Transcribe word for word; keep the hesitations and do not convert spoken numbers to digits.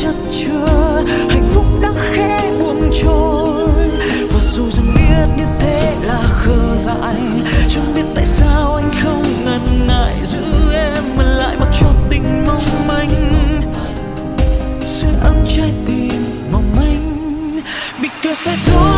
chất chứa, hạnh phúc đã khẽ buông trôi. Và dù rằng biết như thế là khờ dại, chẳng biết tại sao anh không ngần ngại giữ em mà lại mặc cho tình mong manh sưởi ấm trái tim mong manh. Because I don't